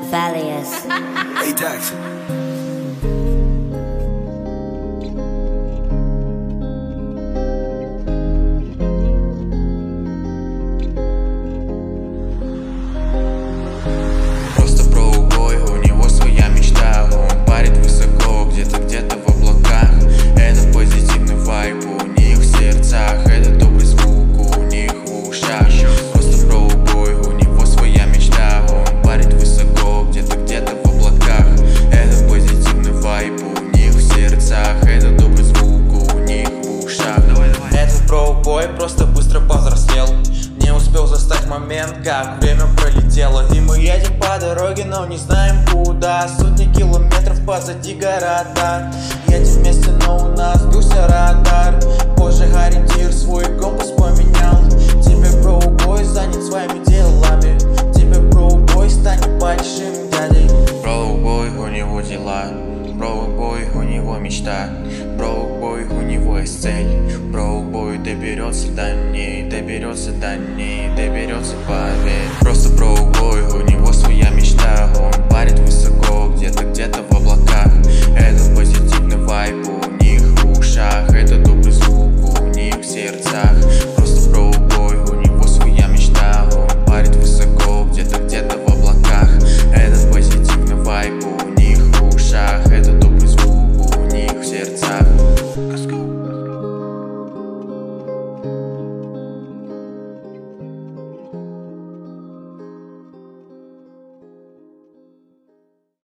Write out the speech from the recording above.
Valius. Hey, Dax. Просто проубой, у него своя мечта. Он парит высоко, где-то в облаках. Это позитивный вайб у них в сердцах. Это добрый звук у них в ушах. Просто проубой, у него своя мечта. Он парит высоко, где-то в облаках. Это позитивный вайб у них в сердцах. Это добрый звук у них в ушах. Этот проубой просто быстро повзрослел. Не успел застать момент, как время пролетело. И мы едем по дороге, но не знаем куда. Сотни километров позади города. Едем вместе, но у нас сбился радар. Позже ориентир свой компас поменял. Теперь проубой занят своими делами. Теперь проубой станет большим дядей. Проубой, у него дела. Проубой, у него мечта. Проубой, у него есть цель. Проубой доберется до ней, доберется до ней, доберется, поверь. Просто проубой, у него своя мечта. Он парит высоко, где-то в облаках. Это